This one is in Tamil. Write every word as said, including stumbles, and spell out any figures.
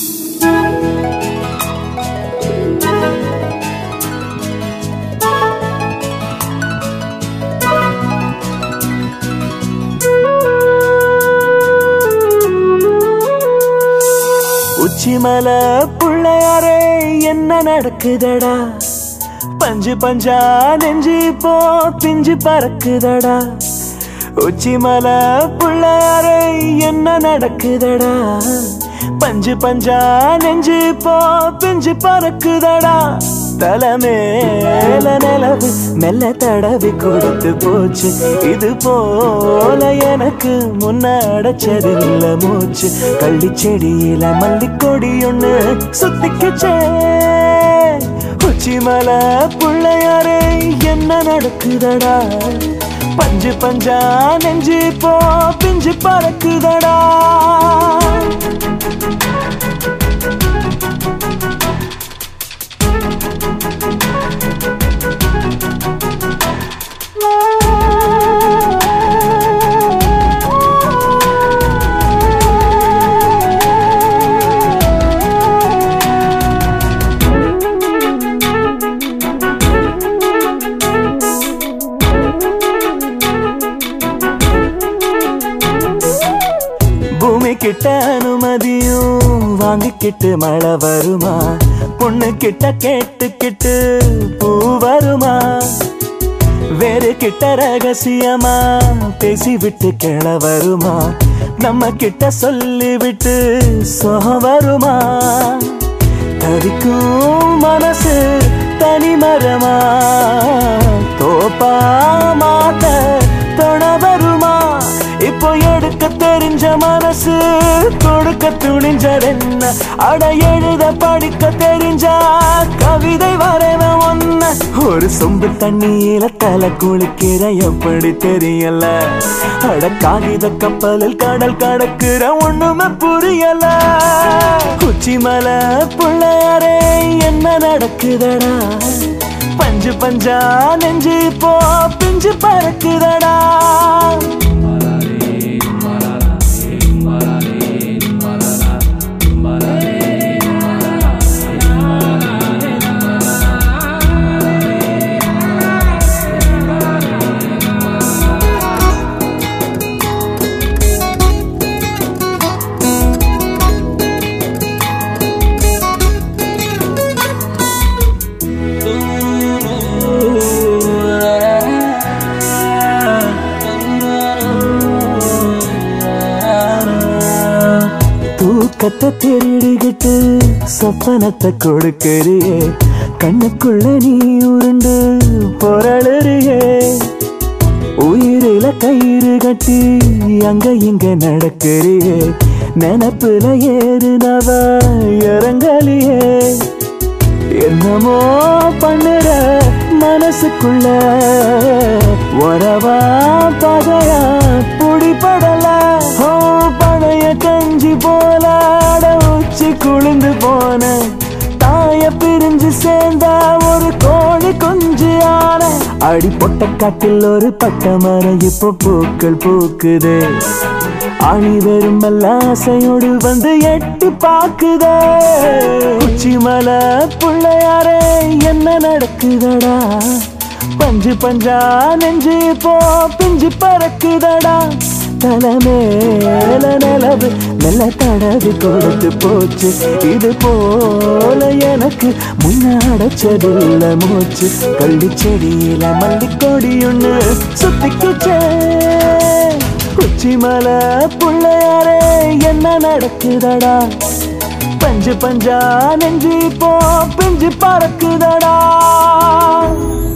உச்சிமல புள்ளையாரே என்ன நடக்குதடா பஞ்சு பஞ்சா நெஞ்சு போ பிஞ்சு பறக்குதடா உச்சிமல புள்ளையாரே என்ன நடக்குதடா பஞ்சு பஞ்சா நெஞ்சு போ பிஞ்சு பறக்குதடா தலைமேல நிலவு மெல்ல தடவி கொடுத்து போச்சு இது போல எனக்கு முன்னடைச்சதில்ல மூச்சு கள்ளி செடியில மல்லிக்கொடி ஒண்ணு சுத்திக்குச்சே உச்சிமல புள்ளையாரே என்ன நடக்குதடா பஞ்சு பஞ்சா நெஞ்சு போ பிஞ்சு பறக்குதடா பூமி கிட்ட அனுமதியும் வாங்கிக்கிட்டு மழை வருமா பொண்ணு கிட்ட கேட்டுக்கிட்டு பூ வருமா வேறு கிட்ட ரகசியமா பேசி விட்டு கிள வருமா நம்ம கிட்ட சொல்லி விட்டு சோகம் வருமா தவிக்கும் மனசு தனி மரமா தோப்பா மாத்த தொண வருமா இப்போ எடுக்க தெரிஞ்ச மனசு கொடுக்க துணிஞ்சதென்ன அட எழுத படிக்க தெரிஞ்சா கவிதை வரைவ ஒன்ன ஒரு சொம்பு தண்ணியில தலை குளிக்கிற எப்படி தெரியல அட காகித கப்பலில் கடல் கடக்குற ஒண்ணுமே புரியல உச்சிமல புள்ளையாரே என்ன நடக்குதடா பஞ்சு பஞ்சா நெஞ்சு போ பிஞ்சு பறக்குதடா தூக்கத்தை திருடிக்கிட்டு சொப்பனத்தை கொடுக்கறியே கண்ணுக்குள்ள நீ உருண்டு பொருளியே உயிரில கயிறு கட்டி அங்க இங்க நடக்கறியே நினப்புல ஏறுனவ இறங்கலியே என்னமோ பண்ணுற மனசுக்குள்ள உறவா பகையா புடிப்படல பழைய கஞ்சி போல உச்சி குளிந்து போன தாய பிரிஞ்சு சேர்ந்தா ஒரு கோழி குஞ்சு ஆன அடி பொட்ட காட்டில் ஒரு பட்ட மரம் இப்போ பூக்கள் பூக்குது ஆணி வெறும் ஆசையோடு வந்து எட்டி பாக்குதே உச்சிமல புள்ளையாரே என்ன நடக்குதடா பஞ்சு பஞ்சா நெஞ்சு போ பிஞ்சு பறக்குதடா தலைமேல நிலவு மெல்ல தடவி கொடுத்து போச்சு இது போல எனக்கு முன்னடைச்சதில்ல மூச்சு கள்ளி செடியில மல்லிக்கொடி ஒண்ணு சுத்திக்குச்சே உச்சிமல புள்ளையாரே என்ன நடக்குதடா பஞ்சு பஞ்சா நெஞ்சு போ பிஞ்சு பறக்குதடா